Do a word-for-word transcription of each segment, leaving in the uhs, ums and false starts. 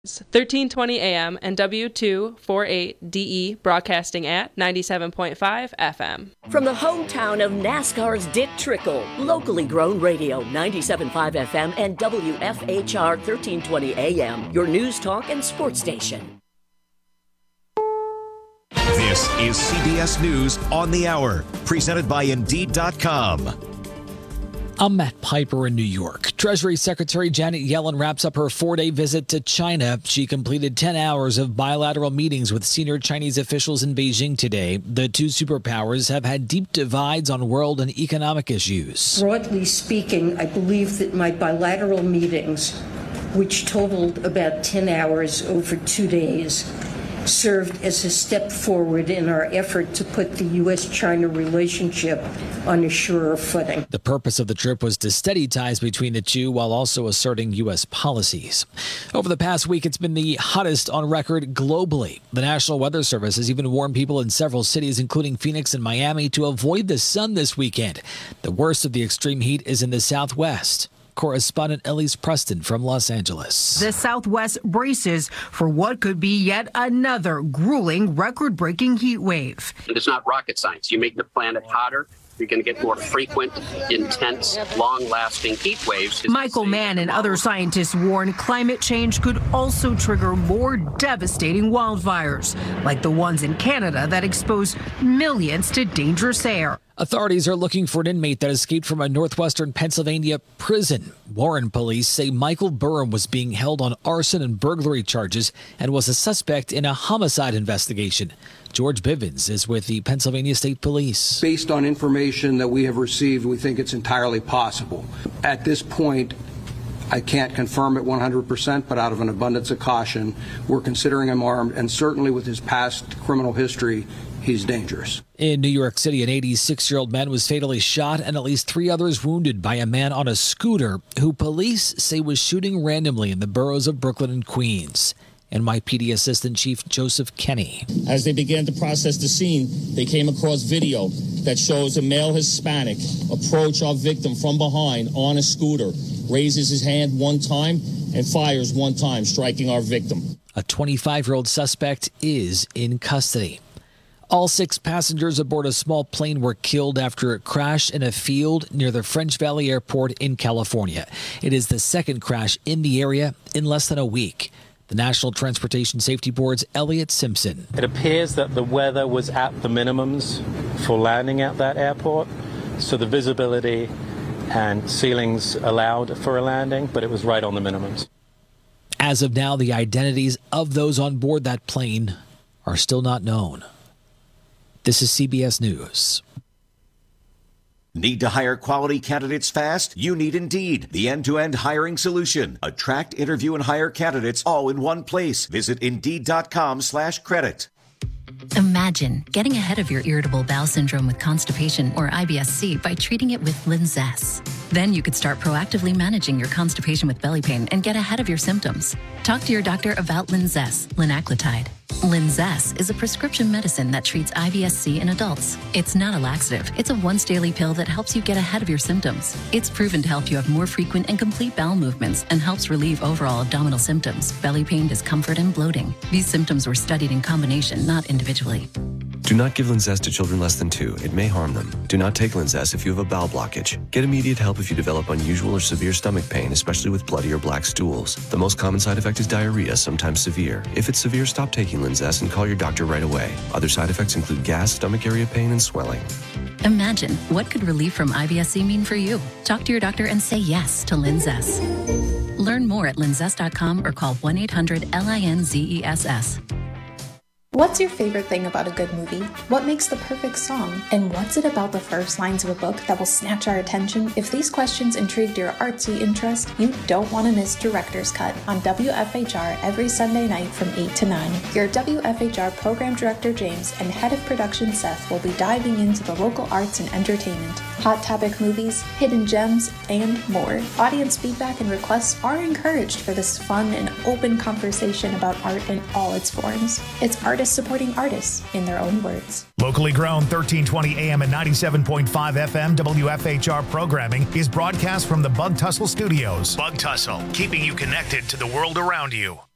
thirteen twenty A M and W two forty-eight D E broadcasting at ninety-seven point five F M. From the hometown of NASCAR's Dick Trickle, locally grown radio, ninety-seven point five F M and W F H R thirteen twenty A M, your news talk and sports station. This is C B S News on the Hour, presented by Indeed dot com. I'm Matt Piper in New York. Treasury Secretary Janet Yellen wraps up her four-day visit to China. She completed ten hours of bilateral meetings with senior Chinese officials in Beijing today. The two superpowers have had deep divides on world and economic issues. Broadly speaking, I believe that my bilateral meetings, which totaled about ten hours over two days, served as a step forward in our effort to put the U S China relationship on a surer footing. The purpose of the trip was to steady ties between the two while also asserting U S policies. Over the past week, it's been the hottest on record globally. The National Weather Service has even warned people in several cities, including Phoenix and Miami, to avoid the sun this weekend. The worst of the extreme heat is in the Southwest. Correspondent Elise Preston from Los Angeles. The Southwest braces for what could be yet another grueling, record-breaking heat wave. It's not rocket science. You make the planet hotter, you're going to get more frequent, intense, long-lasting heat waves. Michael Mann and other scientists warn climate change could also trigger more devastating wildfires, like the ones in Canada that exposed millions to dangerous air. Authorities are looking for an inmate that escaped from a northwestern Pennsylvania prison. Warren police say Michael Burham was being held on arson and burglary charges and was a suspect in a homicide investigation. George Bivens is with the Pennsylvania State Police. Based on information that we have received, we think it's entirely possible. At this point, I can't confirm it one hundred percent, but out of an abundance of caution, we're considering him armed, and certainly with his past criminal history, he's dangerous. In New York City, an eighty-six-year-old man was fatally shot and at least three others wounded by a man on a scooter who police say was shooting randomly in the boroughs of Brooklyn and Queens. N Y P D Assistant Chief Joseph Kenny. As they began to process the scene, they came across video that shows a male Hispanic approach our victim from behind on a scooter, raises his hand one time and fires one time, striking our victim. A twenty-five-year-old suspect is in custody. All six passengers aboard a small plane were killed after it crashed in a field near the French Valley Airport in California. It is the second crash in the area in less than a week. The National Transportation Safety Board's Elliot Simpson. It appears that the weather was at the minimums for landing at that airport, so the visibility and ceilings allowed for a landing, but it was right on the minimums. As of now, the identities of those on board that plane are still not known. This is C B S News. Need to hire quality candidates fast? You need Indeed, the end-to-end hiring solution. Attract, interview, and hire candidates all in one place. Visit Indeed.com slash credit. Imagine getting ahead of your irritable bowel syndrome with constipation or I B S C by treating it with Linzess. Then you could start proactively managing your constipation with belly pain and get ahead of your symptoms. Talk to your doctor about Linzess, linaclotide. Linzess is a prescription medicine that treats I B S C in adults. It's not a laxative. It's a once-daily pill that helps you get ahead of your symptoms. It's proven to help you have more frequent and complete bowel movements and helps relieve overall abdominal symptoms, belly pain, discomfort, and bloating. These symptoms were studied in combination, not individually. Do not give Linzess to children less than two. It may harm them. Do not take Linzess if you have a bowel blockage. Get immediate help if you develop unusual or severe stomach pain, especially with bloody or black stools. The most common side effect is diarrhea, sometimes severe. If it's severe, stop taking Linzess and call your doctor right away. Other side effects include gas, stomach area pain, and swelling. Imagine, what could relief from I B S C mean for you? Talk to your doctor and say yes to Linzess. Learn more at linzess dot com or call one eight hundred L I N Z E S S. What's your favorite thing about a good movie? What makes the perfect song? And what's it about the first lines of a book that will snatch our attention? If these questions intrigued your artsy interest, you don't want to miss Director's Cut on W F H R every Sunday night from eight to nine. Your W F H R Program Director James and Head of Production Seth will be diving into the local arts and entertainment, hot topic movies, hidden gems, and more. Audience feedback and requests are encouraged for this fun and open conversation about art in all its forms. It's artists supporting artists in their own words. Locally grown thirteen twenty A M and ninety-seven point five F M W F H R programming is broadcast from the Bug Tussle Studios. Bug Tussle, keeping you connected to the world around you.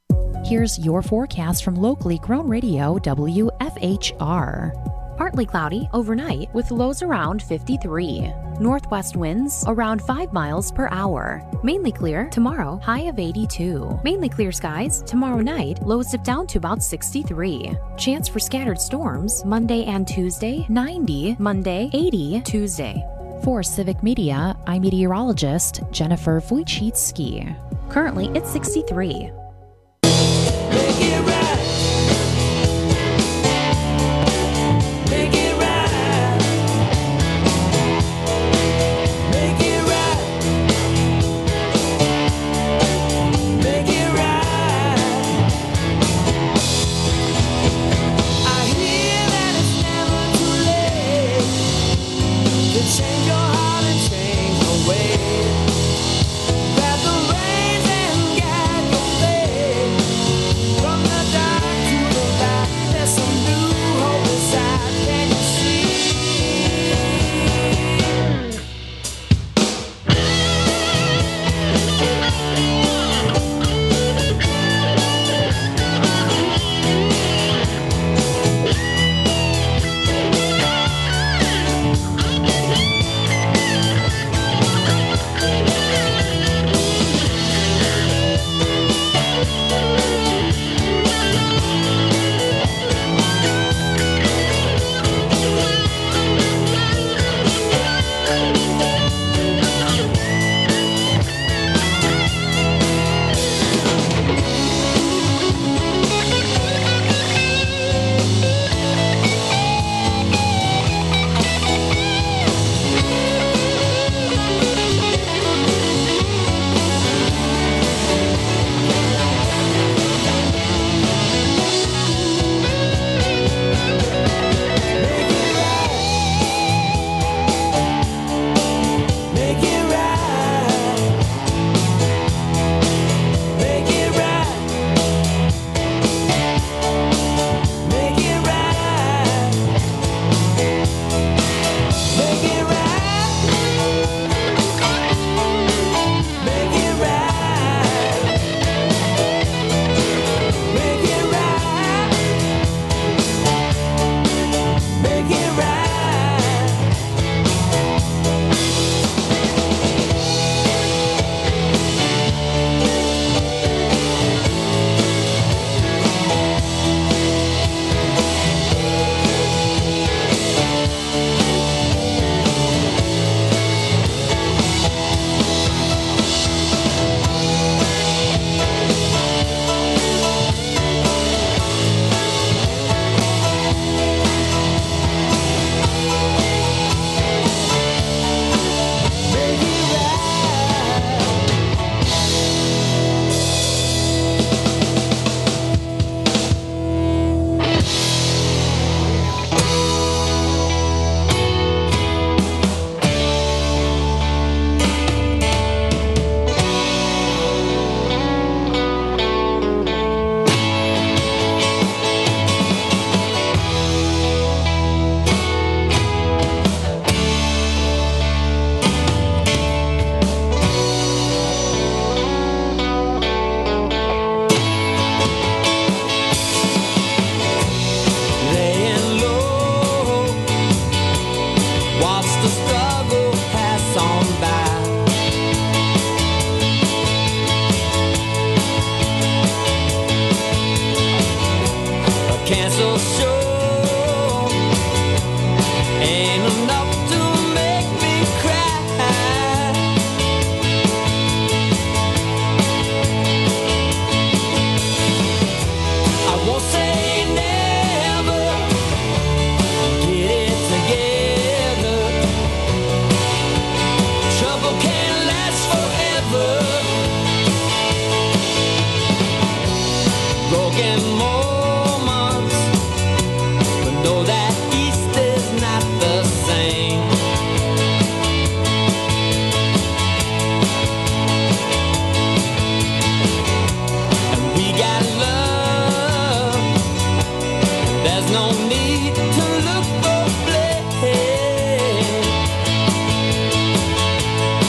Here's your forecast from locally grown radio W F H R. Partly cloudy overnight with lows around fifty-three. Northwest winds around five miles per hour. Mainly clear tomorrow, high of eighty-two. Mainly clear skies tomorrow night, lows dip down to about sixty-three. Chance for scattered storms Monday and Tuesday, ninety. Monday, eighty. Tuesday. For Civic Media, I'm meteorologist Jennifer Wojcicki. Currently, it's sixty-three.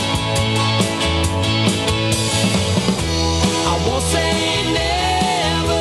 I won't say never.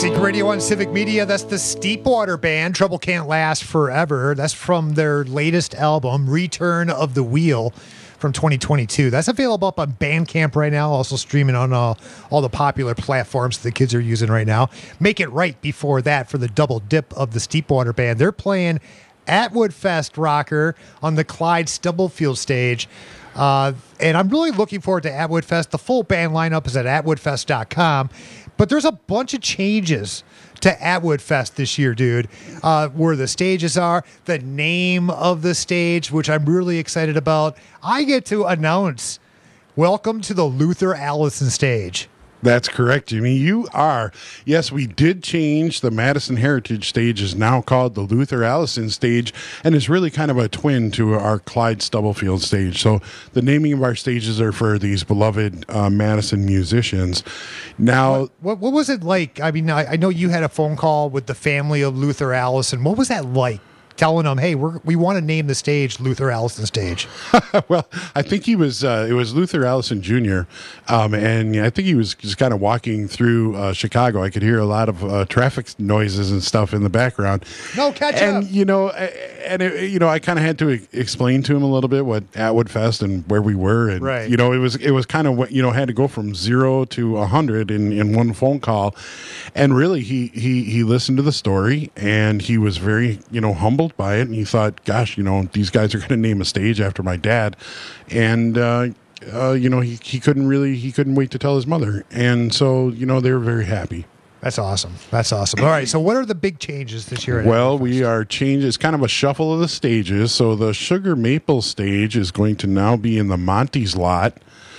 Secret Radio on Civic Media. That's the Steepwater Band. Trouble Can't Last Forever. That's from their latest album, Return of the Wheel, from twenty twenty-two. That's available up on Bandcamp right now, also streaming on uh, all the popular platforms the kids are using right now. Make It Right before that for the double dip of the Steepwater Band. They're playing Atwood Fest Rocker on the Clyde Stubblefield stage. Uh, and I'm really looking forward to Atwood Fest. The full band lineup is at atwood fest dot com. But there's a bunch of changes to Atwood Fest this year, dude. Uh, where the stages are, the name of the stage, which I'm really excited about. I get to announce, welcome to the Luther Allison stage. That's correct, Jimmy. You are. Yes, we did change. The Madison Heritage stage is now called the Luther Allison stage, and it's really kind of a twin to our Clyde Stubblefield stage. So the naming of our stages are for these beloved uh, Madison musicians. Now, what, what, what was it like? I mean, I, I know you had a phone call with the family of Luther Allison. What was that like? Telling them, hey, we're, we want to name the stage Luther Allison Stage. Well, I think he was, uh, it was Luther Allison Junior Um, and I think he was just kind of walking through uh, Chicago. I could hear a lot of uh, traffic noises and stuff in the background. No, catch and, up. You know, and, it, you know, I kind of had to e- explain to him a little bit what Atwood Fest and where we were. And, right. you know, it was, it was kind of, you know, had to go from zero to a hundred in, in one phone call. And really, he, he, he listened to the story and he was very, you know, humbled by it, and he thought, gosh, you know, these guys are going to name a stage after my dad. And uh, uh, you know, he, he couldn't really he couldn't wait to tell his mother, and so, you know, they were very happy. That's awesome. That's awesome. All right, so what are the big changes this year? At well, we are changing. It's kind of a shuffle of the stages. So the Sugar Maple stage is going to now be in the Monty's lot,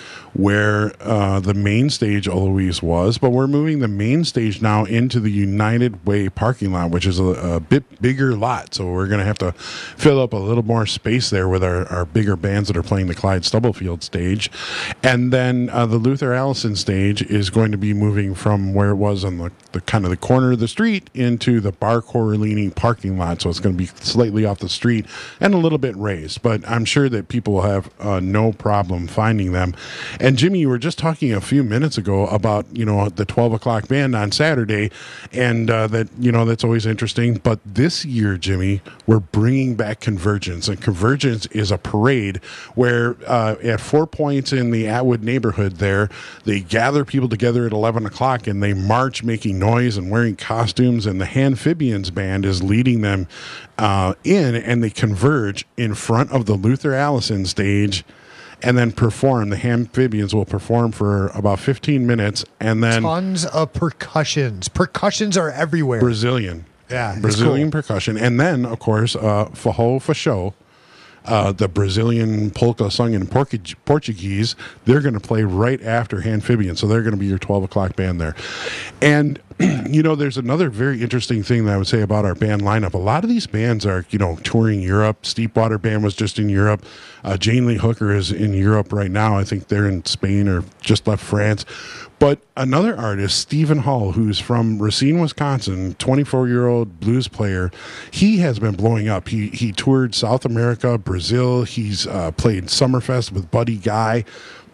where uh, the main stage always was, but we're moving the main stage now into the United Way parking lot, which is a, a bit bigger lot. So we're going to have to fill up a little more space there with our, our bigger bands that are playing the Clyde Stubblefield stage. And then uh, the Luther Allison stage is going to be moving from where it was on the, the kind of the corner of the street into the Bar Corralini parking lot. So it's going to be slightly off the street and a little bit raised, but I'm sure that people will have uh, no problem finding them. And Jimmy, you were just talking a few minutes ago about, you know, the twelve o'clock band on Saturday, and uh, that, you know, that's always interesting. But this year, Jimmy, we're bringing back Convergence, and Convergence is a parade where uh, at Four Points in the Atwood neighborhood there, they gather people together at eleven o'clock and they march making noise and wearing costumes, and the Amphibians band is leading them uh, in, and they converge in front of the Luther Allison stage and then perform. The Amphibians will perform for about fifteen minutes, and then tons of percussions. Percussions are everywhere. Brazilian. Yeah, Brazilian cool. percussion. And then, of course, uh, Forró Fechou, uh, the Brazilian polka sung in Portu- Portuguese, they're going to play right after Amphibians. So they're going to be your twelve o'clock band there. And, you know, there's another very interesting thing that I would say about our band lineup. A lot of these bands are, you know, touring Europe. Steepwater Band was just in Europe. Uh, Jane Lee Hooker is in Europe right now. I think they're in Spain or just left France. But another artist, Stephen Hall, who's from Racine, Wisconsin, twenty-four-year-old blues player, he has been blowing up. He he toured South America, Brazil. He's uh, played Summerfest with Buddy Guy.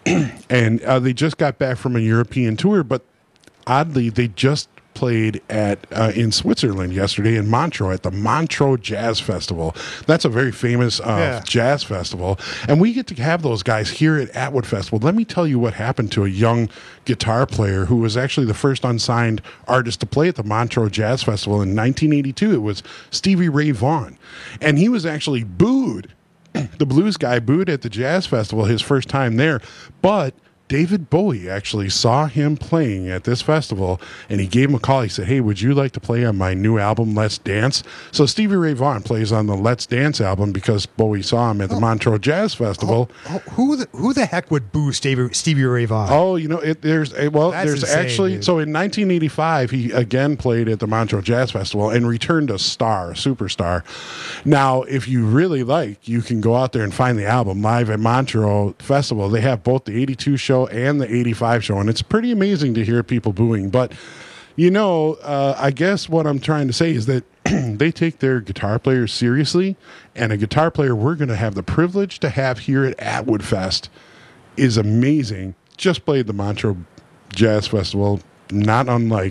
and uh, they just got back from a European tour, but oddly, they just played at uh, in Switzerland yesterday in Montreux at the Montreux Jazz Festival. That's a very famous uh, yeah. jazz festival, and we get to have those guys here at Atwood Festival. Let me tell you what happened to a young guitar player who was actually the first unsigned artist to play at the Montreux Jazz Festival in nineteen eighty-two. It was Stevie Ray Vaughan, and he was actually booed. The blues guy booed at the jazz festival his first time there, but David Bowie actually saw him playing at this festival, and he gave him a call. He said, hey, would you like to play on my new album, Let's Dance? So Stevie Ray Vaughan plays on the Let's Dance album because Bowie saw him at the oh. Montreux Jazz Festival. Oh, oh, who the, who the heck would boo Stevie, Stevie Ray Vaughan? Oh, you know, it, there's a, well, That's there's insane, actually, dude. So in nineteen eighty-five, he again played at the Montreux Jazz Festival and returned a star, a superstar. Now, if you really like, you can go out there and find the album live at Montreux Festival. They have both the eighty-two show and the eighty-five show, and it's pretty amazing to hear people booing. But, you know, uh, I guess what I'm trying to say is that they take their guitar players seriously, and a guitar player we're going to have the privilege to have here at Atwood Fest is amazing. Just played the Montreux Jazz Festival, not unlike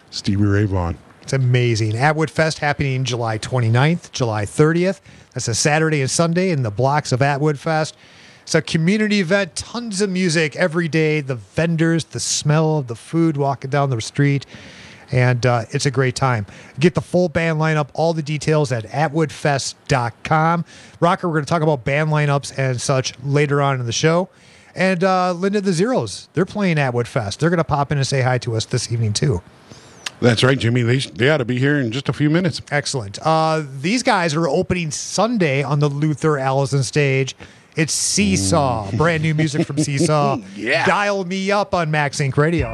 Stevie Ray Vaughan. It's amazing. Atwood Fest happening July twenty-ninth, July thirtieth. That's a Saturday and Sunday in the blocks of Atwood Fest. It's a community event, tons of music every day, the vendors, the smell of the food walking down the street, and uh, it's a great time. Get the full band lineup, all the details at atwood fest dot com. Rocker, we're going to talk about band lineups and such later on in the show. And uh, Linda the Zeros, they're playing Atwood Fest. They're going to pop in and say hi to us this evening, too. That's right, Jimmy. They, they ought to be here in just a few minutes. Excellent. Uh, these guys are opening Sunday on the Luther Allison stage. It's Seesaw, brand new music from Seesaw. Yeah. Dial me up on Max Inc Radio.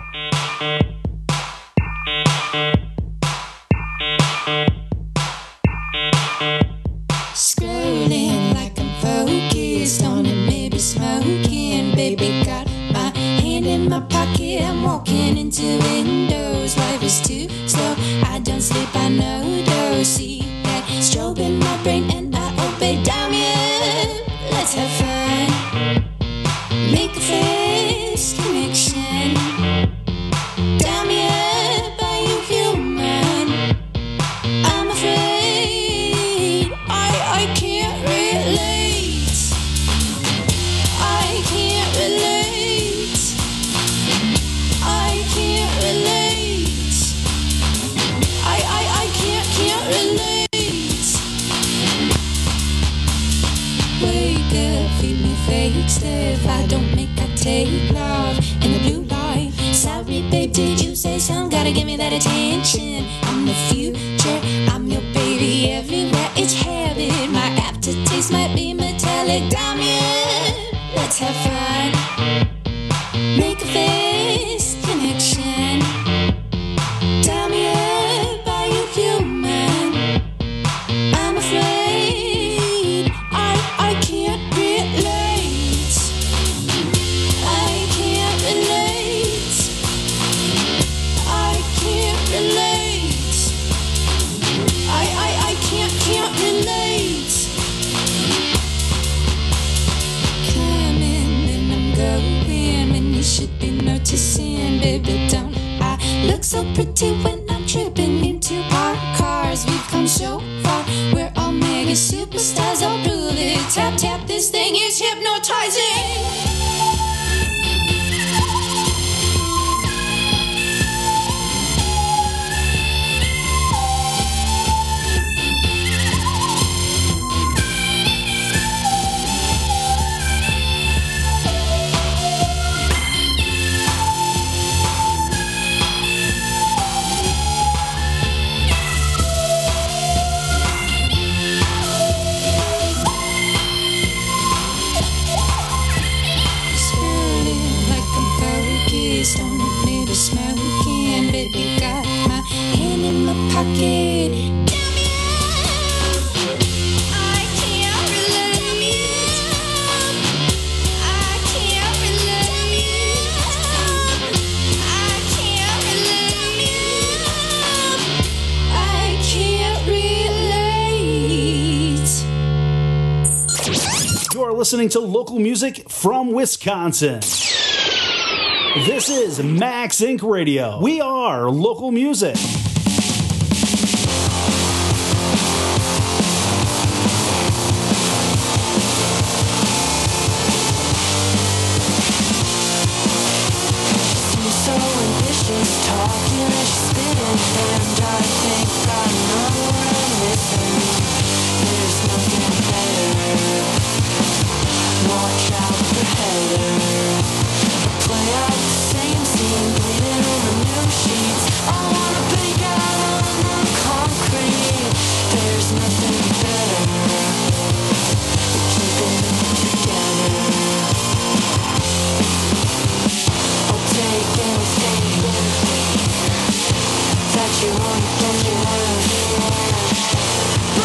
Scrolling like I'm focused on it, maybe smoking. Baby, got my hand in my pocket. I'm walking into windows. Life is too slow. I don't sleep, I know. Don't see that strobe in my brain, and I obey. Damien, let's have fun. Make a face connection. Damien, are you human? I'm afraid I I can't relate. I can't relate. I can't relate. I I I can't can't relate. Wake up, feed me fake stuff. I don't make, I take love in the blue light. Sorry, babe, did you say something? Gotta give me that attention. I'm the future, I'm your baby everywhere. It's habit, my aftertaste might be metallic. Damien, let's have fun. Make a face connection. Damien, are you human? I'm afraid I I can't relate. I can't relate. I can't relate. I I I can't can't relate. Coming and I'm going when you should be noticing, baby. Don't I look so pretty when I'm tripping into our cars? We've come so far. We're all mega superstars. I'll do it. Tap tap. This thing is hypnotizing. Swirling like I'm focused on it, maybe smoking. Baby, got my hand in my pocket. I can't relate. I can't relate. I can't relate. I can't relate. You're listening to local music from Wisconsin. This is Max Inc Radio. We are local music. Seems so ambitious, talking as she's spitting, and I think I know what I'm missing. There's nothing better. Watch out for Heather. Play out the same scene, bleeding on the new sheets. I wanna bake out on the concrete. There's nothing better than keeping it together. I'll take anything that you want, that you want.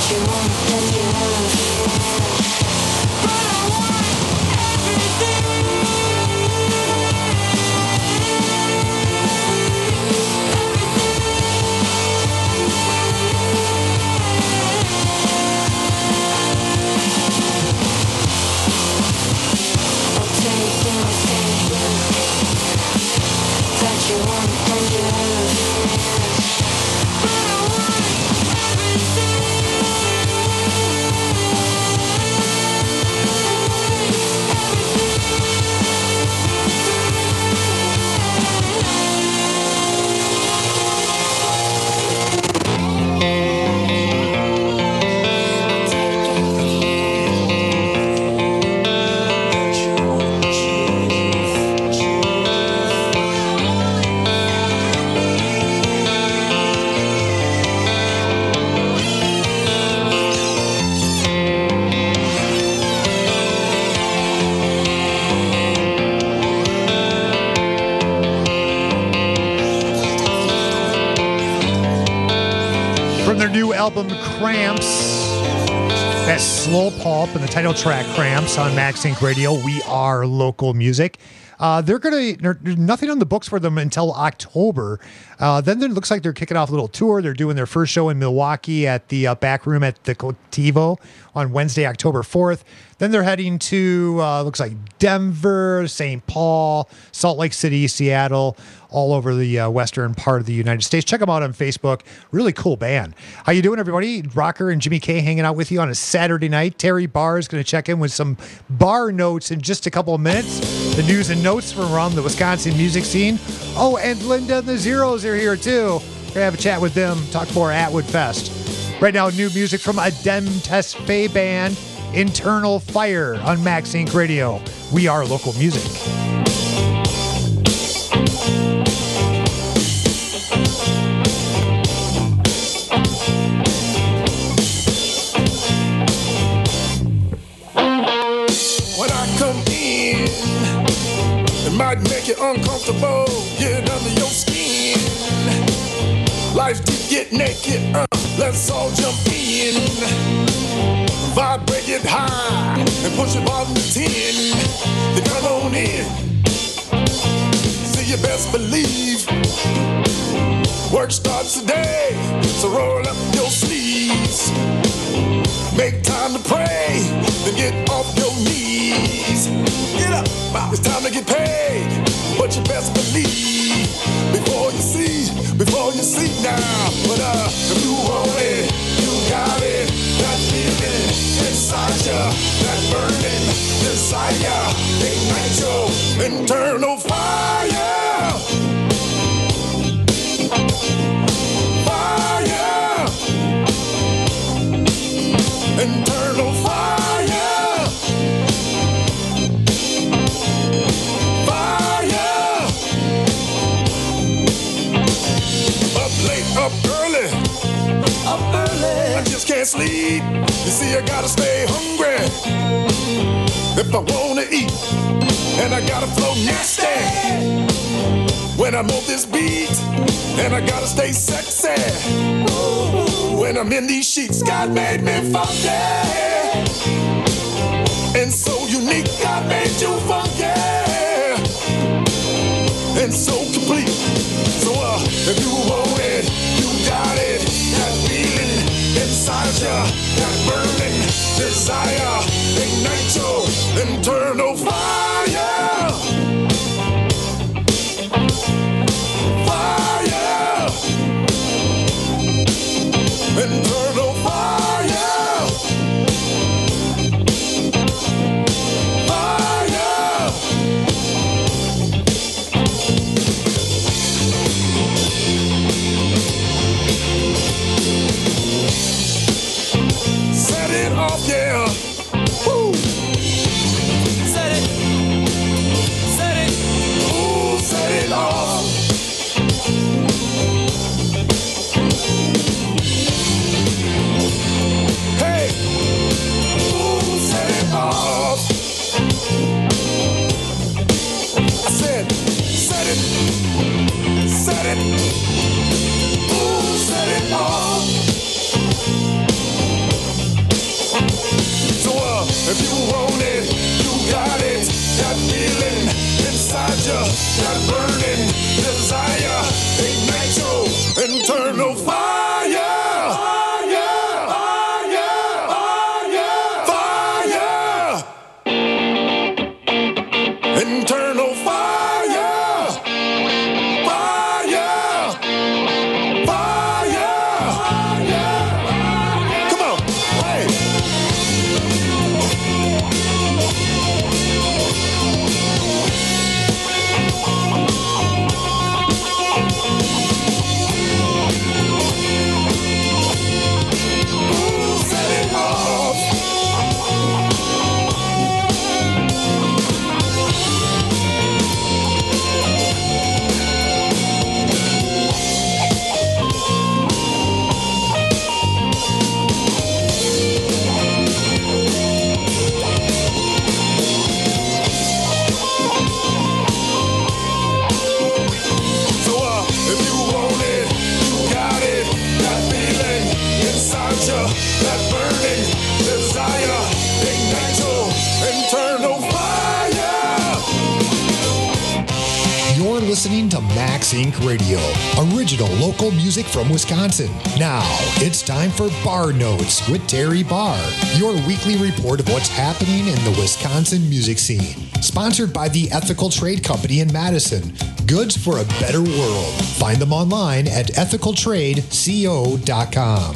Album Cramps. That's Slow Pulp and the title track Cramps on Max Inc Radio. We are local music. Uh, they're gonna there's nothing on the books for them until October. Uh, then it looks like they're kicking off a little tour. They're doing their first show in Milwaukee at the uh, back room at the Colectivo on Wednesday, October fourth. Then they're heading to uh, looks like Denver, Saint Paul, Salt Lake City, Seattle, all over the uh, western part of the United States. Check them out on Facebook. Really cool band. How you doing, everybody? Rocker and Jimmy K hanging out with you on a Saturday night. Terry Barr is going to check in with some bar notes in just a couple of minutes. The news and notes from around the Wisconsin music scene. Oh, and Linda and the Zeros are here too. We're going to have a chat with them, talk more Atwood Fest. Right now, new music from a Dem Tesfaye band, Internal Fire on Max Inc Radio. We are local music. When I come in, it might make you uncomfortable, get under your skin. Life's deep, get naked, uh, let's all jump in. Vibrate it high and push it bottom to ten. Then come on in. See, you best believe work starts today, so roll up your sleeves. Make time to pray, then get off your knees. Get up, it's time to get paid, but you best believe before you see, before you see now. But uh, if you want it, you got it. That feeling inside ya, that burning desire, ignite your internal fire. Fire. Internal fire. Fire. Up late, up early. Up early. I just can't sleep. You see, I gotta stay hungry if I wanna eat. And I gotta flow nasty when I'm on this beat. And I gotta stay sexy when I'm in these sheets. God made me funky and so unique. God made you funky and so complete. So uh, if you want it, you got it. That feeling inside ya, that burning desire, ignite your internal fire. Fire. Internal fire. Fire. listening to Max Incorporated. Radio, original local music from Wisconsin. Now, it's time for Bar Notes with Terry Barr, your weekly report of what's happening in the Wisconsin music scene. Sponsored by the Ethical Trade Company in Madison. Goods for a better world. Find them online at ethical trade co dot com.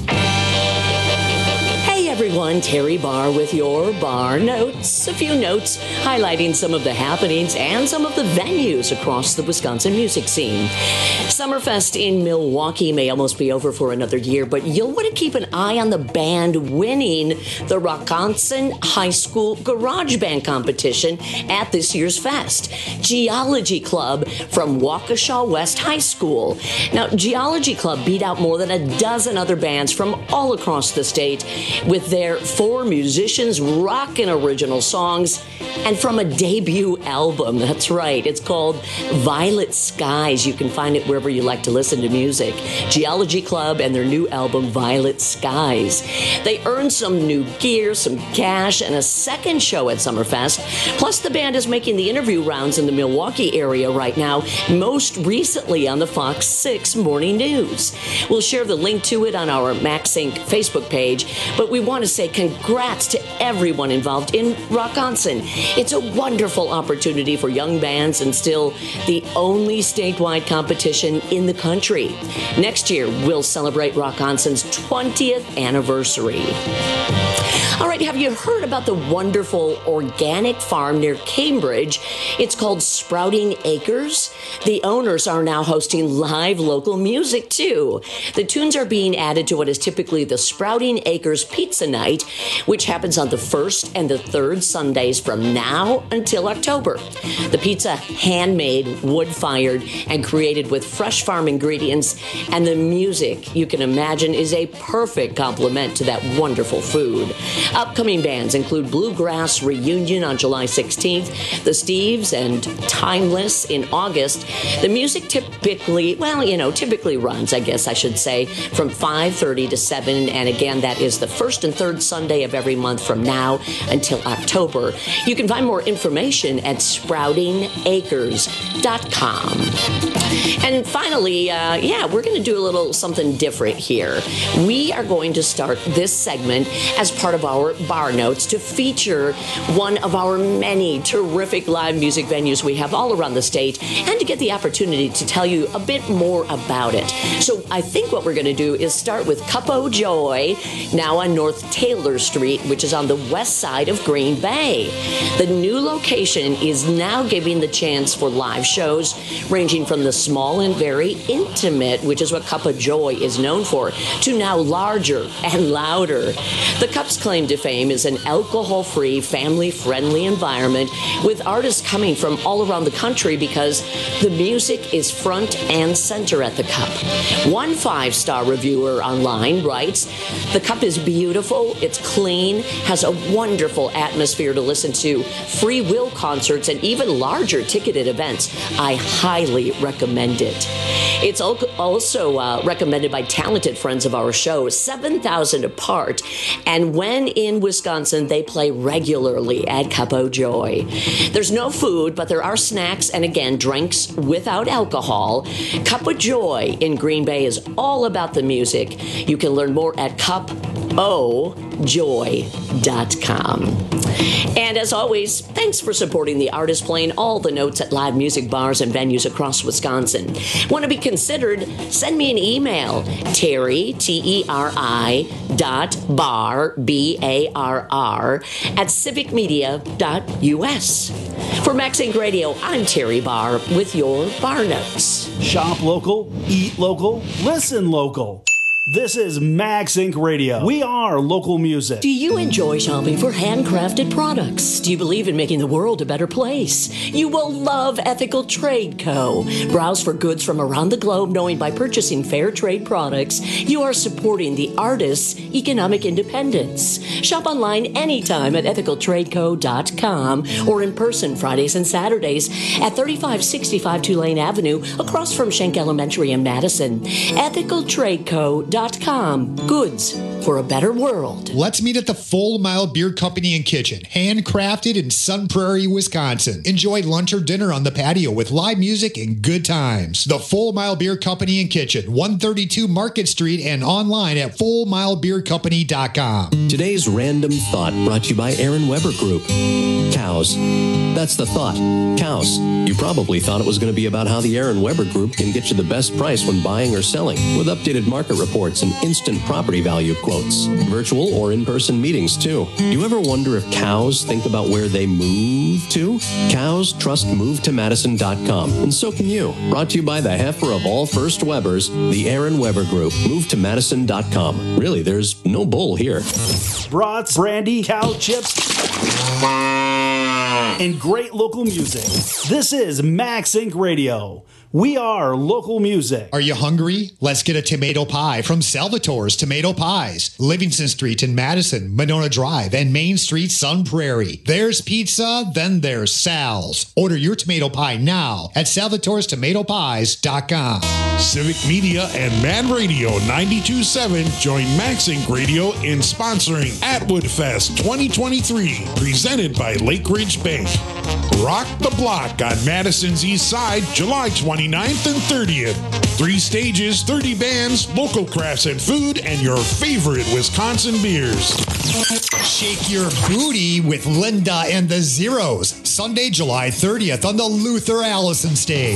Everyone, Terry Barr with your Bar Notes. A few notes highlighting some of the happenings and some of the venues across the Wisconsin music scene. Summerfest in Milwaukee may almost be over for another year, but you'll want to keep an eye on the band winning the Rockonson High School Garage Band Competition at this year's fest. Geology Club from Waukesha West High School. Now, Geology Club beat out more than a dozen other bands from all across the state with their four musicians rocking original songs and from a debut album. That's right. It's called Violet Skies. You can find it wherever you like to listen to music. Geology Club and their new album, Violet Skies. They earned some new gear, some cash, and a second show at Summerfest. Plus, the band is making the interview rounds in the Milwaukee area right now, most recently on the Fox six Morning News. We'll share the link to it on our Max Inc Facebook page, but we want to say congrats to everyone involved in Rockonson. It's a wonderful opportunity for young bands and still the only statewide competition in the country. Next year, we'll celebrate Rockonson's twentieth anniversary. All right, have you heard about the wonderful organic farm near Cambridge? It's called Sprouting Acres. The owners are now hosting live local music, too. The tunes are being added to what is typically the Sprouting Acres Pizza Night, which happens on the first and the third Sundays from now until October. The pizza, handmade, wood-fired, and created with fresh farm ingredients, and the music, you can imagine, is a perfect complement to that wonderful food. Upcoming bands include Bluegrass Reunion on July sixteenth, The Steves, and Timeless in August. The music typically, well, you know, typically runs, I guess I should say, from five thirty to seven, and again, that is the first and third Sunday of every month from now until October. You can find more information at sprouting acres dot com. And finally, uh, yeah, we're going to do a little something different here. We are going to start this segment as part of our Bar Notes to feature one of our many terrific live music venues we have all around the state, and to get the opportunity to tell you a bit more about it. So I think what we're going to do is start with Cup O' Joy, now on North Taylor Street, which is on the west side of Green Bay. The new location is now giving the chance for live shows ranging from the small and very intimate, which is what Cup O' Joy is known for, to now larger and louder. The Cup's claim to fame is an alcohol-free, family-friendly environment with artists coming from all around the country because the music is front and center at the Cup. One five-star reviewer online writes, "The Cup is beautiful, it's clean, has a wonderful atmosphere to listen to, free will concerts, and even larger ticketed events. I highly recommend it." It's also uh, recommended by talented friends of our show, seven thousand apart, and when in Wisconsin, they play regularly at Cup O' Joy. There's no food, but there are snacks and, again, drinks without alcohol. Cup O' Joy in Green Bay is all about the music. You can learn more at cup o joy dot com. And as always, thanks for supporting the artist playing all the notes at live music bars and venues across Wisconsin. Want to be considered? Send me an email, Terry, T E R I, dot bar, B A R R, at civic media dot U S. For Max Inc Radio, I'm Terry Barr with your Bar Notes. Shop local, eat local, listen local. This is Max Inc Radio. We are local music. Do you enjoy shopping for handcrafted products? Do you believe in making the world a better place? You will love Ethical Trade Co. Browse for goods from around the globe, knowing by purchasing fair trade products, you are supporting the artists' economic independence. Shop online anytime at ethical trade co dot com or in person Fridays and Saturdays at thirty-five sixty-five Tulane Avenue across from Schenck Elementary in Madison. ethical trade co dot com. Goods for a better world. Let's meet at the Full Mile Beer Company and Kitchen, handcrafted in Sun Prairie, Wisconsin. Enjoy lunch or dinner on the patio with live music and good times. The Full Mile Beer Company and Kitchen, one thirty-two Market Street, and online at full mile beer company dot com. Today's Random Thought brought to you by Aaron Weber Group. Cows. That's the thought. Cows. You probably thought it was going to be about how the Aaron Weber Group can get you the best price when buying or selling, with updated market reports and instant property value quotes. Virtual or in-person meetings, too. Do you ever wonder if cows think about where they move to? Cows trust move to madison dot com, and so can you. Brought to you by the heifer of all First Webers, the Aaron Weber Group. move to madison dot com. Really, there's no bull here. Brats, brandy, cow chips, and great local music. This is Max Inc Radio. We are local music. Are you hungry? Let's get a tomato pie from Salvatore's Tomato Pies. Livingston Street in Madison, Monona Drive, and Main Street, Sun Prairie. There's pizza, then there's Sal's. Order your tomato pie now at salvatores tomato pies dot com. Civic Media and Man Radio ninety-two point seven join Max Inc Radio in sponsoring Atwood Fest twenty twenty-three, presented by Lake Ridge Bank. Rock the Block on Madison's East Side, July twenty-ninth and thirtieth. Three stages, thirty bands, local crafts and food, and your favorite Wisconsin beers. Shake your booty with Linda and the Zeros, Sunday, July thirtieth on the Luther Allison stage.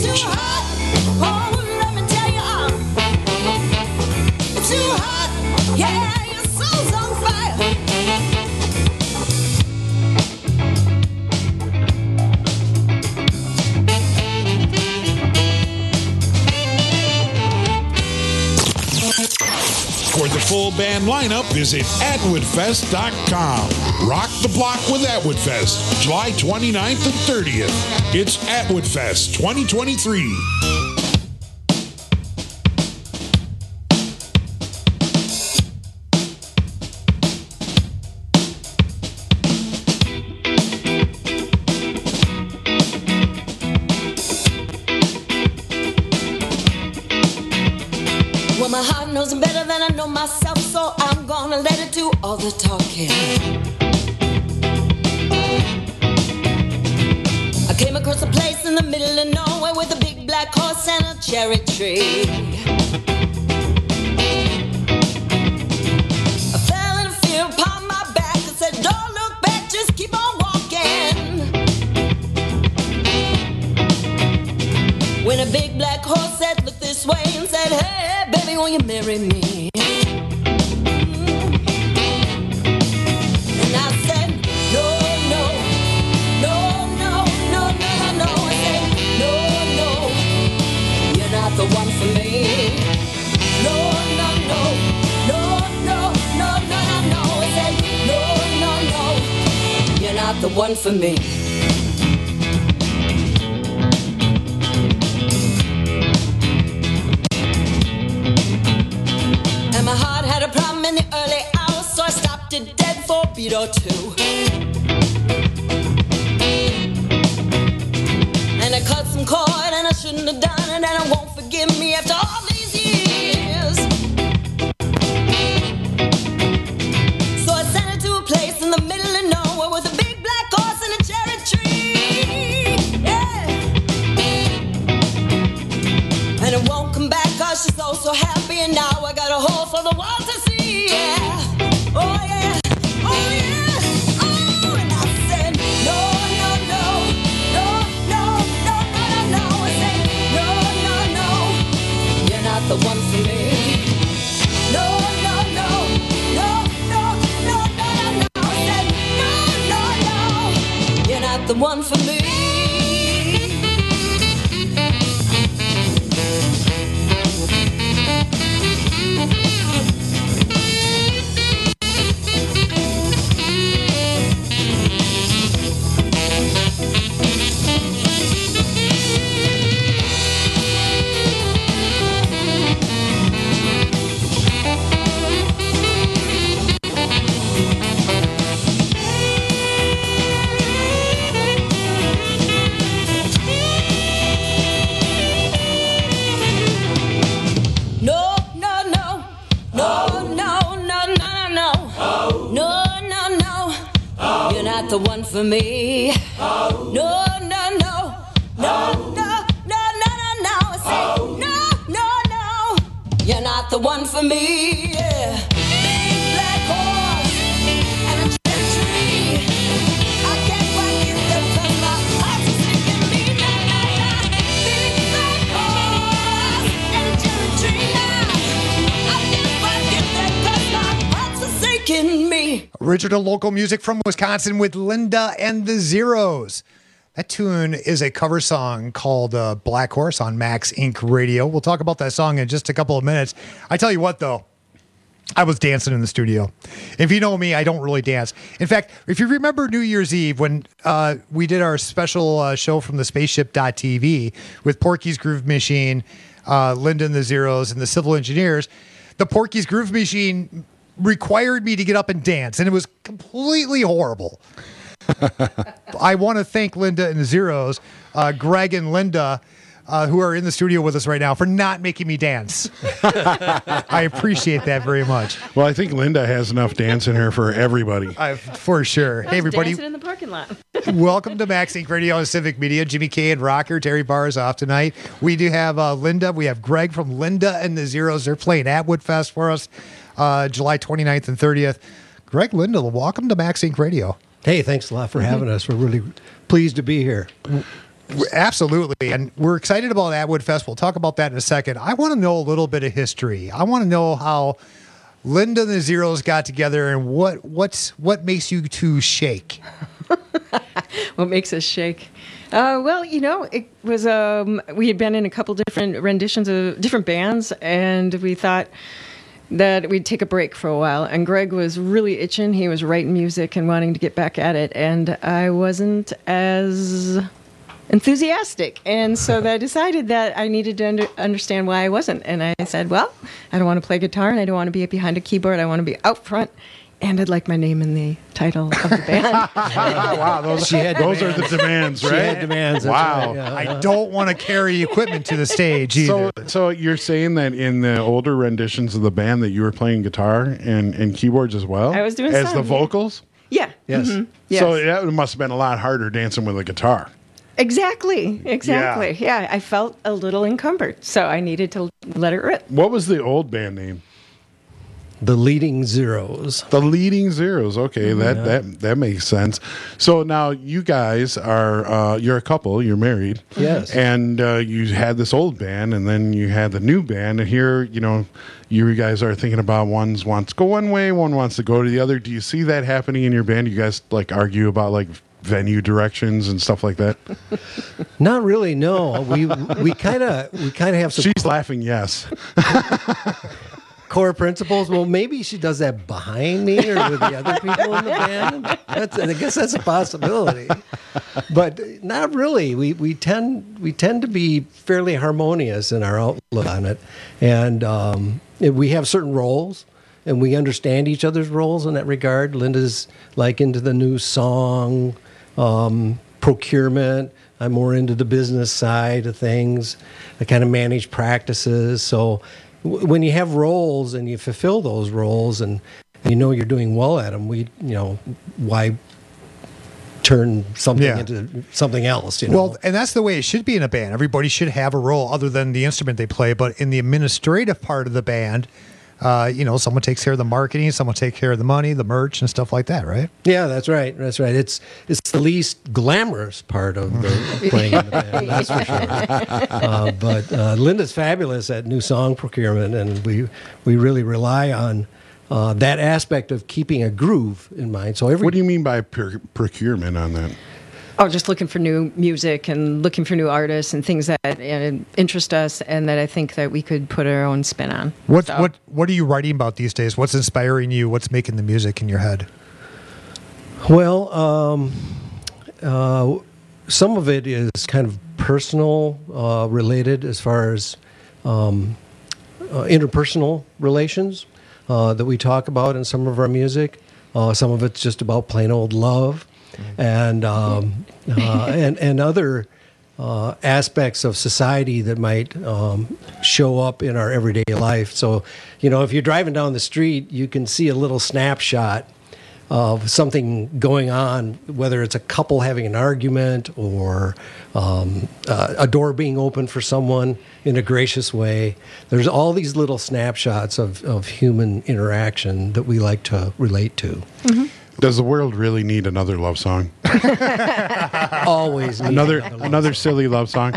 For the full band lineup, visit atwood fest dot com. Rock the Block with Atwood Fest, July twenty-ninth and thirtieth. It's Atwood Fest twenty twenty-three. Well, my heart knows better than I know myself, so I'm gonna let it do all the talking. I came across a place in the middle of nowhere with a big black horse and a cherry tree. I fell in fear upon my back and said, don't look back, just keep on walking. When a big black horse said, look this way, and said, hey, baby, will you marry me? And I said, no, no, no, no, no, no, no, no. I said, no, no, you're not the one for me. No, no, no, no, no, no, no, no, no. I said, no, no, no, you're not the one for me. My heart had a problem in the early hours, so I stopped it dead for a beat or two. And I cut some cord and I shouldn't have done it, and I won't forgive me after all these years. So I sent her to a place in the middle of nowhere with a big black horse and a cherry tree. Yeah. And it won't come back cause she's so, so happy, and now I got a hole for the world to see, yeah. Oh yeah, oh yeah, oh, and I said, no, no, no, no, no, no, no, no, no. I said, no, no, no, you're not the one for me. No, no, no, no, no, no, no, no, no. I said, no, no, no, you're not the one for me. not the one for me. No, no, no, no, no, no, no, no, no. I say no, no, no. You're not the one for me. Yeah. Black horse and a cherry tree. I can't quite get them 'cause my heart's sinking me. Na, na, na. Big black horse and a cherry tree. Now I can't quite get them 'cause my heart's sinking me. Original local music from Wisconsin with Linda and the Zeros. That tune is a cover song called uh, Black Horse on Max Incorporated. Radio. We'll talk about that song in just a couple of minutes. I tell you what, though, I was dancing in the studio. If you know me, I don't really dance. In fact, if you remember New Year's Eve when uh, we did our special uh, show from the spaceship dot T V with Porky's Groove Machine, uh, Linda and the Zeros, and the Civil Engineers, the Porky's Groove Machine required me to get up and dance, and it was completely horrible. I want to thank Linda and the Zeros, uh, Greg and Linda, uh, who are in the studio with us right now, for not making me dance. I appreciate that very much. Well, I think Linda has enough dance in her for everybody. I, for sure. Hey, everybody. Dancing in the parking lot. Welcome to Max Incorporated. Radio and Civic Media. Jimmy K and Rocker. Terry Barr is off tonight. We do have uh, Linda. We have Greg from Linda and the Zeros. They're playing at Woodfest for us uh, July twenty-ninth and thirtieth. Greg, Linda, welcome to Max Incorporated. Radio. Hey, thanks a lot for having us. We're really pleased to be here. Absolutely. And we're excited about Atwood Fest. We'll talk about that in a second. I want to know a little bit of history. I want to know how Linda and the Zeros got together and what what's what makes you two shake. What makes us shake? Uh, well, you know, it was um, we had been in a couple different renditions of different bands, and we thought that we'd take a break for a while. And Greg was really itching. He was writing music and wanting to get back at it. And I wasn't as enthusiastic. And so I decided that I needed to under, understand why I wasn't. And I said, well, I don't want to play guitar and I don't want to be behind a keyboard. I want to be out front. And I'd like my name in the title of the band. Wow, those, She had those are demands. the demands, She right? had demands, that's Wow. right, yeah. I don't want to carry equipment to the stage either. So, so you're saying that in the older renditions of the band that you were playing guitar and, and keyboards as well? I was doing as some, the yeah. vocals? Yeah. Yes. mhm, yes. So that must have been a lot harder dancing with a guitar. Exactly. Exactly. Yeah. Yeah. I felt a little encumbered. So I needed to let it rip. What was the old band name? The Leading Zeros. The Leading Zeros. Okay, that Yeah. that that makes sense. So now you guys are uh, you're a couple. You're married. Yes. And uh, you had this old band, and then you had the new band, and here you know you guys are thinking about one's wants to go one way, one wants to go to the other. Do you see that happening in your band? You guys like argue about like venue directions and stuff like that? Not really, no. We we kind of we kind of have some She's laughing. Yes. core principles. Well, maybe she does that behind me or with the other people in the band. That's, I guess that's a possibility, but not really. We we tend we tend to be fairly harmonious in our outlook on it, and um, we have certain roles, and we understand each other's roles in that regard. Linda's like into the new song um, procurement. I'm more into the business side of things. I kind of manage practices, so when you have roles and you fulfill those roles and you know you're doing well at them, we, you know, why turn something Yeah. into something else, you know? Well, and that's the way it should be in a band. Everybody should have a role other than the instrument they play. But in the administrative part of the band, uh, you know, someone takes care of the marketing, someone takes care of the money, the merch, and stuff like that, right? Yeah, that's right. That's right. It's it's the least glamorous part of the playing in the band, that's for sure. Uh, but uh, Linda's fabulous at new song procurement, and we we really rely on uh, that aspect of keeping a groove in mind. So every What do you mean by pr- procurement on that? Oh, just looking for new music and looking for new artists and things that uh, interest us and that I think that we could put our own spin on. What So- what what are you writing about these days? What's inspiring you? What's making the music in your head? Well, um, uh, some of it is kind of personal uh, related as far as um, uh, interpersonal relations uh, that we talk about in some of our music. Uh, some of it's just about plain old love, and um, uh, and and other uh, aspects of society that might um, show up in our everyday life. So, you know, if you're driving down the street, you can see a little snapshot of something going on, whether it's a couple having an argument or um, uh, a door being opened for someone in a gracious way. There's all these little snapshots of, of human interaction that we like to relate to. Mm-hmm. Does the world really need another love song? Always need another another love another silly love song.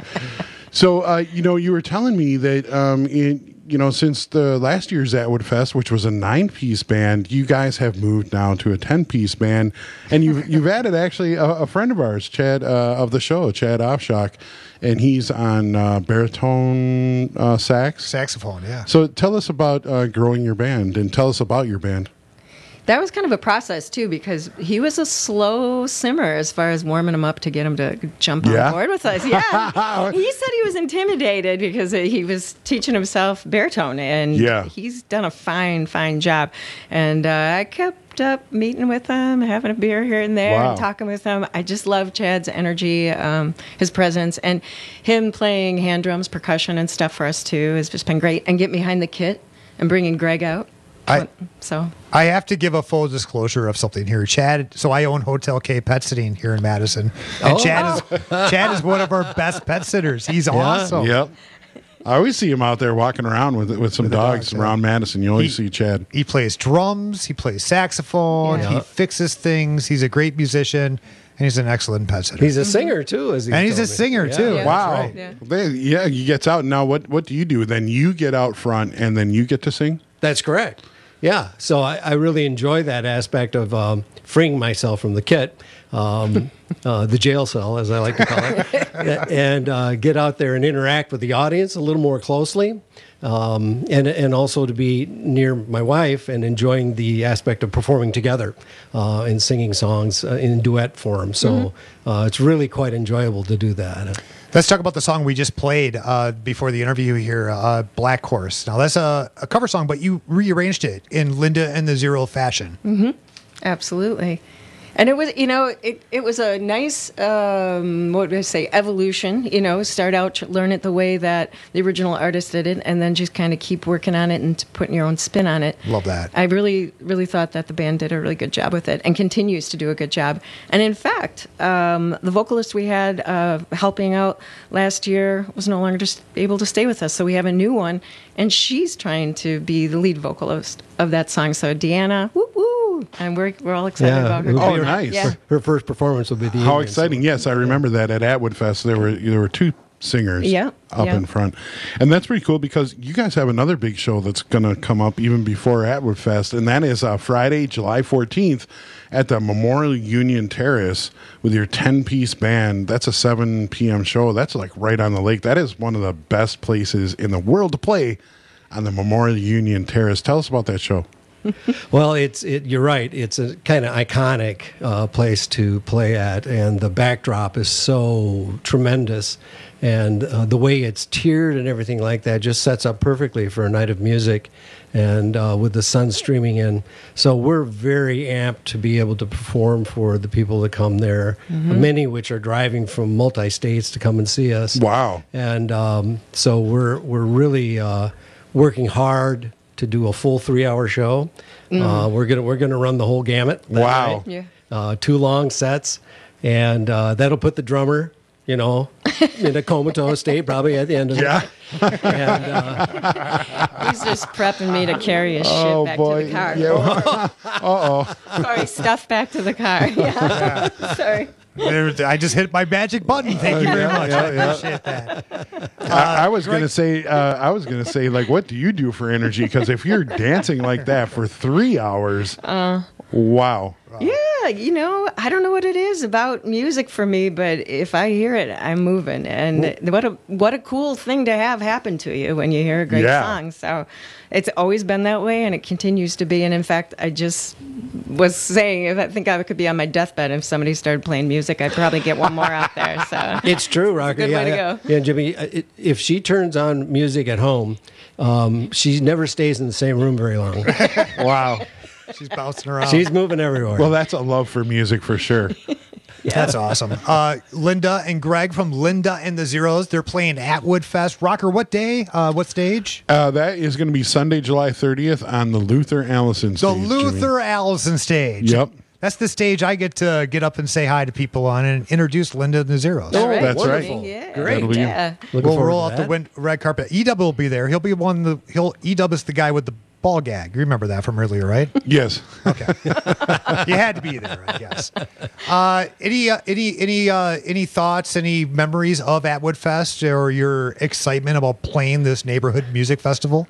So uh, you know, you were telling me that um, in, you know, since the last year's Atwood Fest, which was a nine-piece band, you guys have moved now to a ten-piece band, and you've you've added actually a, a friend of ours, Chad uh, of the show, Chad Offshock, and he's on uh, baritone uh, sax, saxophone. Yeah. So tell us about uh, growing your band, and tell us about your band. That was kind of a process, too, because he was a slow simmer as far as warming him up to get him to jump Yeah? on board with us. Yeah. He said he was intimidated because he was teaching himself baritone, and Yeah. he's done a fine, fine job. And uh, I kept up meeting with him, having a beer here and there, Wow. and talking with him. I just love Chad's energy, um, his presence, and him playing hand drums, percussion, and stuff for us, too, has just been great. And getting behind the kit and bringing Greg out. I, so I have to give a full disclosure of something here. Chad, so I own Hotel K Pet Sitting here in Madison. And Oh. Chad is Chad is one of our best pet sitters. He's awesome. Yep. I always see him out there walking around with with some With the dogs, dogs, yeah. around Madison. You always He- see Chad. He plays drums, he plays saxophone, Yeah. he fixes things, he's a great musician, and he's an excellent pet sitter. He's a singer, too, as he And he's told a me. singer, Yeah, too. that's Wow. right. Yeah. They, yeah, he gets out. Now, what what do you do? Then you get out front, and then you get to sing? That's correct. Yeah, so I, I really enjoy that aspect of um, freeing myself from the kit, um, uh, the jail cell, as I like to call it, and uh, get out there and interact with the audience a little more closely, um, and and also to be near my wife and enjoying the aspect of performing together uh, and singing songs uh, in duet form. So Mm-hmm. uh, it's really quite enjoyable to do that. Let's talk about the song we just played uh, before the interview here, uh, Black Horse. Now, that's a, a cover song, but you rearranged it in Linda and the Zero fashion. Mm-hmm. Absolutely. And it was, you know, it, it was a nice, um, what would I say, evolution, you know, start out, to learn it the way that the original artist did it, and then just kind of keep working on it and putting your own spin on it. Love that. I really, really thought that the band did a really good job with it and continues to do a good job. And in fact, um, the vocalist we had uh, helping out last year was no longer just able to stay with us. So we have a new one, and she's trying to be the lead vocalist of that song. So Deanna, woo woo, and we're, we're all excited about her. it would Oh, be her- nice. Yeah. Her first performance will be the How evening, exciting! Yes, I remember that at Atwood Fest. There were there were two singers Yeah, up yeah. in front, and that's pretty cool because you guys have another big show that's going to come up even before Atwood Fest, and that is uh, Friday, July fourteenth, at the Memorial Union Terrace with your ten-piece band. That's a seven p.m. show. That's like right on the lake. That is one of the best places in the world to play on the Memorial Union Terrace. Tell us about that show. Well, it's it, you're right. It's a kind of iconic uh, place to play at, and the backdrop is so tremendous, and uh, the way it's tiered and everything like that just sets up perfectly for a night of music, and uh, with the sun streaming in. So we're very amped to be able to perform for the people that come there, Mm-hmm. Mhm. many which are driving from multi-states to come and see us. Wow! And um, so we're we're really uh, working hard to do a full three-hour show. Mm. Uh, we're gonna we're gonna run the whole gamut. that Wow. night. Yeah. Uh, two long sets, and uh, that'll put the drummer, you know, in a comatose state probably at the end of it. Yeah. and, uh, He's just prepping me to carry his Oh, shit back boy. to the car. Yeah. Uh-oh. Sorry, stuff back to the car. Yeah. Sorry. There- I just hit my magic button. Thank you very Yeah, much. yeah, I yeah. appreciate that. I, I was gonna say, uh, I was gonna say, like, what do you do for energy? Because if you're dancing like that for three hours, Uh, wow. yeah, you know, I don't know what it is about music for me, but if I hear it, I'm moving. And what a what a cool thing to have happen to you when you hear a great Yeah. song. So it's always been that way, and it continues to be. And in fact, I just was saying, if I think I could be on my deathbed if somebody started playing music, I'd probably get one more out there. So it's true, Rocky. good yeah, way to yeah. go. Yeah, Jimmy. uh, it- If she turns on music at home, um, she never stays in the same room very long. Wow. She's bouncing around. She's moving everywhere. Well, that's a love for music for sure. That's awesome. Uh, Linda and Greg from Linda and the Zeros, they're playing at Woodfest. Rocker, what day? Uh, what stage? Uh, that is going to be Sunday, July thirtieth on the Luther Allison The stage. Luther Jimmy. Allison stage. Yep. That's the stage I get to get up and say hi to people on and introduce Linda and the Zeros. Oh, That's wonderful. right. Yeah. Great. That'll be- Yeah. Looking We'll forward roll to out the that. win- red carpet. E W will be there. He'll be one. The he'll E W is the guy with the ball gag. You remember that from earlier, right? Yes. Okay. You had to be there, I guess. Uh, any uh, any any uh, any thoughts, any memories of Atwood Fest or your excitement about playing this neighborhood music festival?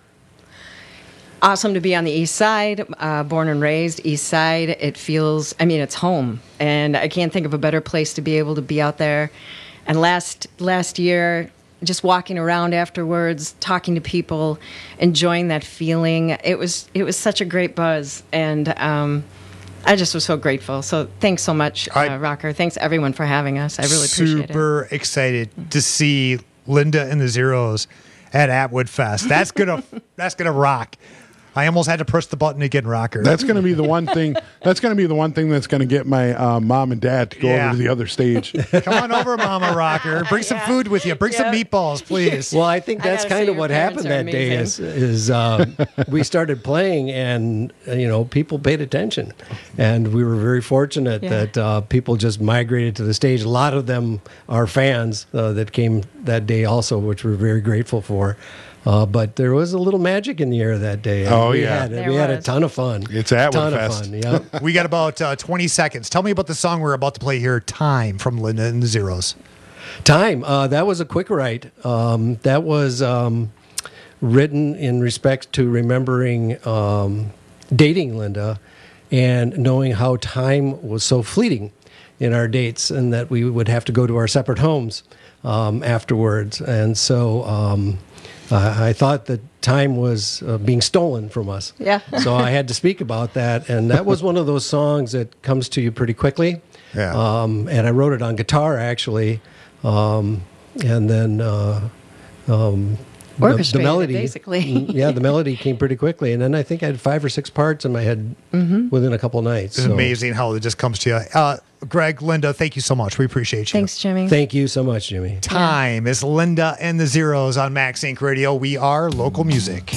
Awesome to be on the east side, uh, born and raised east side. It feels, I mean, it's home, and I can't think of a better place to be able to be out there. And last last year, just walking around afterwards, talking to people, enjoying that feeling, it was it was such a great buzz, and um, I just was so grateful. So thanks so much, uh, I- Rocker. Thanks everyone for having us. I really appreciate it. Super excited to see Linda and the Zeros at Atwood Fest. That's gonna that's gonna rock. I almost had to push the button again, Rocker. That's going to be the one thing. That's going to be the one thing that's going to get my uh, mom and dad to go Yeah. over to the other stage. Come on over, Mama Rocker. Bring some food with you. Bring some meatballs, please. Well, I think I that's gotta kind say, of your what parents happened are that day. Is, amazing. is um, we started playing, and uh, you know, people paid attention, and we were very fortunate Yeah. that uh, people just migrated to the stage. A lot of them are fans uh, that came that day, also, which we're very grateful for. Uh, but there was a little magic in the air that day. and Oh, we yeah. had, There we had a was. ton of fun. It's Atwood ton Fest. of fun. Yeah. We got about uh, twenty seconds. Tell me about the song we're about to play here, Time, from Linda and the Zeros. Time. Uh, that was a quick write. Um, that was um, written in respect to remembering um, dating Linda and knowing how time was so fleeting in our dates, and that we would have to go to our separate homes um, afterwards. And so um, uh, I thought that time was uh, being stolen from us. Yeah. So I had to speak about that, and that was one of those songs that comes to you pretty quickly. Yeah. Um, and I wrote it on guitar, actually. Um, and then uh, um, the, the Orchestrated it, melody, basically. Mm, yeah, the melody came pretty quickly, and then I think I had five or six parts in my head within a couple of nights. It's so amazing how it just comes to you. Uh, Greg, Linda, thank you so much. We appreciate you. Thanks, Jimmy. Thank you so much, Jimmy. Time is Linda and the Zeros on Max Inc Radio. We are local music.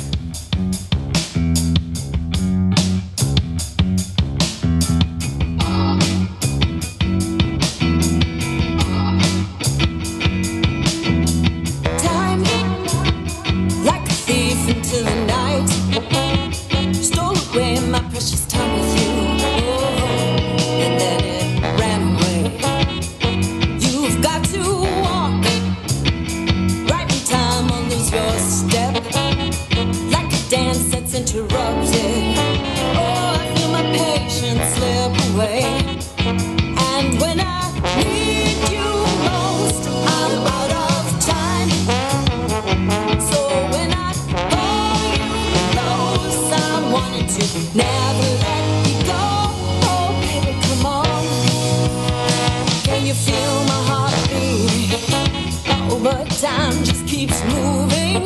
Time, like a thief into the night, stole away my precious time with you. Oh, and then it ran away. You've got to walk right in time or lose your step, like a dance that's interrupted. Oh, I feel my patience slip away, and when I need you most, I'm out of time. So when I hold you close, I'm wanting to never let you go. Oh, baby, come on. Can you feel my heart beat? Oh, but time just keeps moving.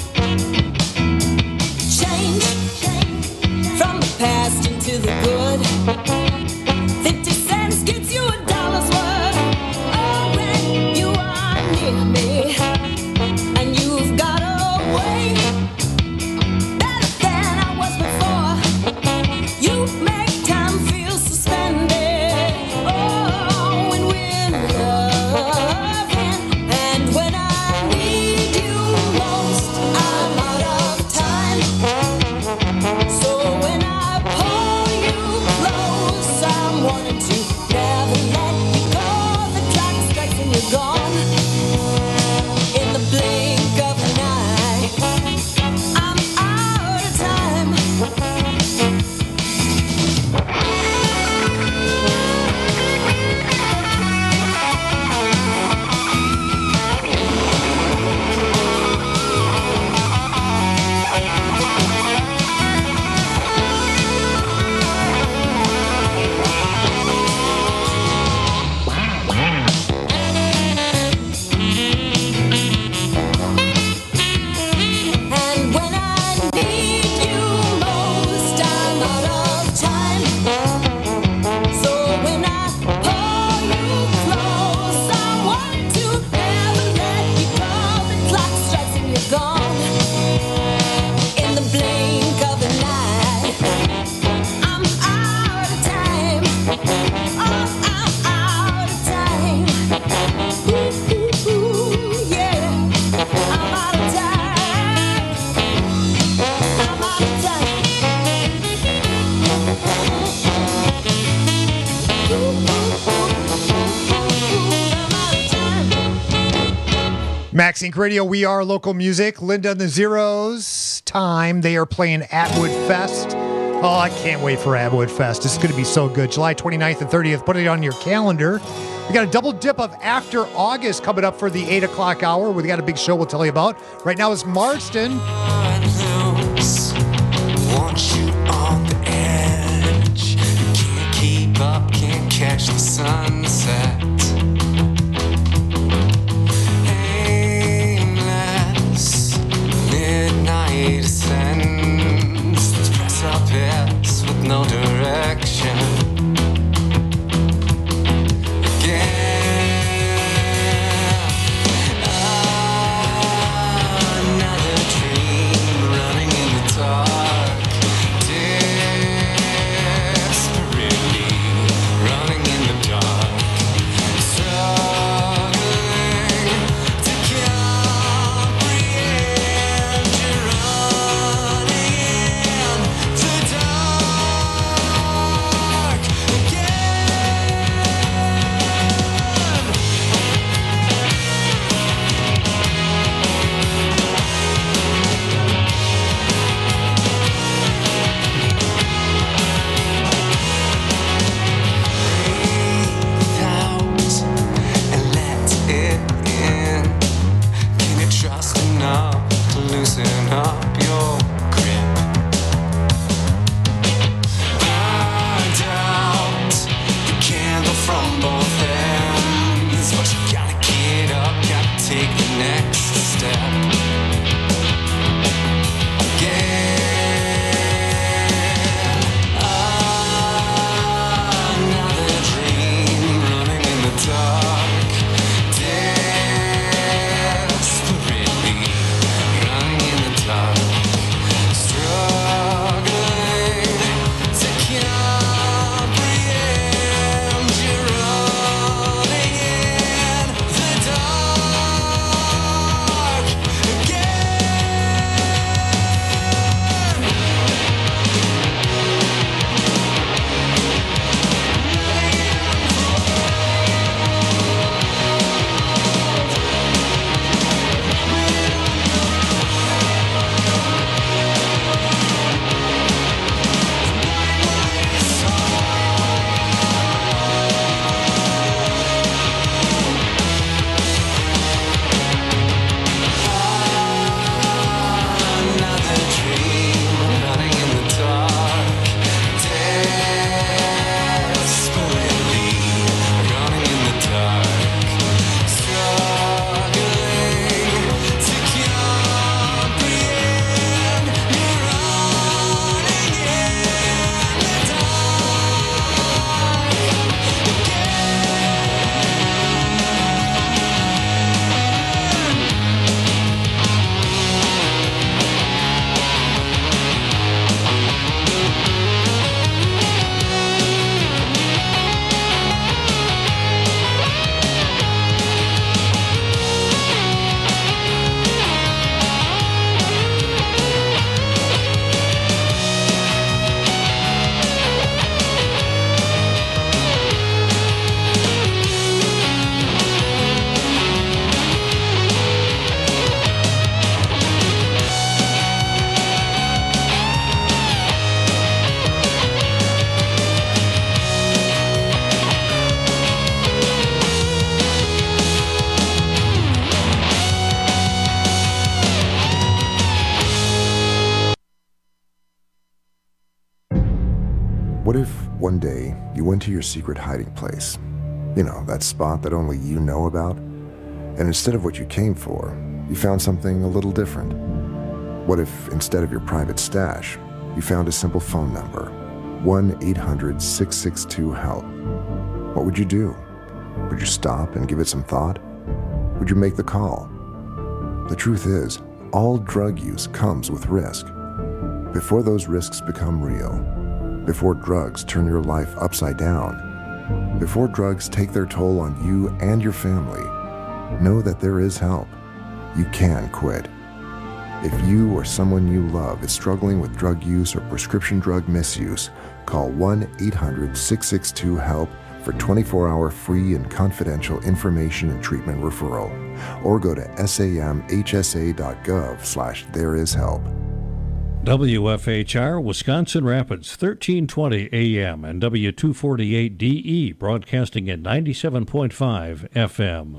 Change from the past into the good. Fifty cents gets you a dollar's worth. Oh, when you are near me, and you've got a way better than I was before. You make time feel suspended. Oh, when we're loving, and when I need you most, I'm out of time. So when I pull you close, Max Inc Radio, we are local music. Linda and the Zeros time. They are playing Atwood Fest. Oh, I can't wait for Atwood Fest. It's going to be so good. July twenty-ninth and thirtieth. Put it on your calendar. We got a double dip of After August coming up for the eight o'clock hour. We got a big show we'll tell you about. Right now is Marston. Want you on the edge. Can't keep up, can't catch the sunset. Aimless, midnight ascends. Let's press our paths with no direction. What if one day you went to your secret hiding place? You know, that spot that only you know about? And instead of what you came for, you found something a little different. What if instead of your private stash, you found a simple phone number, one eight hundred six six two HELP? What would you do? Would you stop and give it some thought? Would you make the call? The truth is, all drug use comes with risk. Before those risks become real, before drugs turn your life upside down, before drugs take their toll on you and your family, know that there is help. You can quit. If you or someone you love is struggling with drug use or prescription drug misuse, call one eight hundred six six two HELP for for twenty-four hour free and confidential information and treatment referral, or go to samhsa.gov slash there is help. W F H R, Wisconsin Rapids, thirteen twenty A M and W two forty-eight D E, broadcasting at ninety-seven point five F M.